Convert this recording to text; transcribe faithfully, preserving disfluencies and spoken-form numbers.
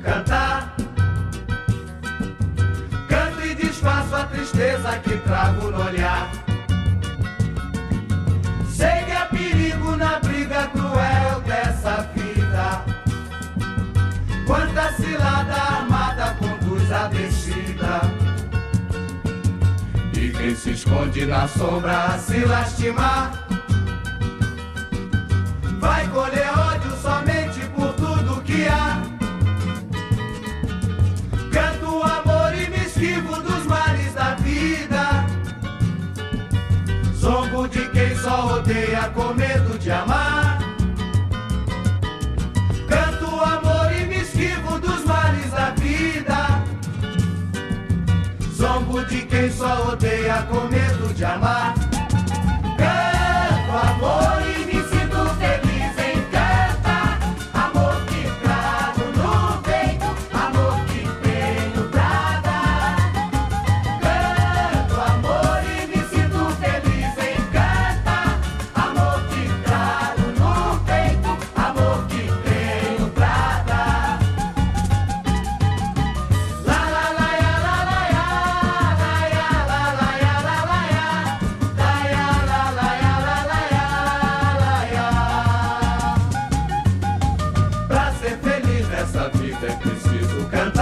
cantar. Canto e disfarço a tristeza que trago no olhar. Sei que há perigo na briga cruel dessa vida. Quanta cilada armada conduz a descida. E quem se esconde na sombra a se lastimar vai colher ódio somente por tudo que há. Canto o amor e me esquivo dos males da vida. Zombo de quem só odeia com medo de amar. Canto o amor e me esquivo dos males da vida. Zombo de quem só odeia com medo de amar. Canto amor e me sinto feliz em cantar. Amor que trago no peito, amor que tenho pra dar. Canto amor e me sinto feliz em cantar. Amor que trago no peito, amor que tenho pra dar. La la la ya la la ya, la ya la la ya la la ya, la ya la la ya la la ya, la ya. Pra ser feliz nessa vida é preciso cantar.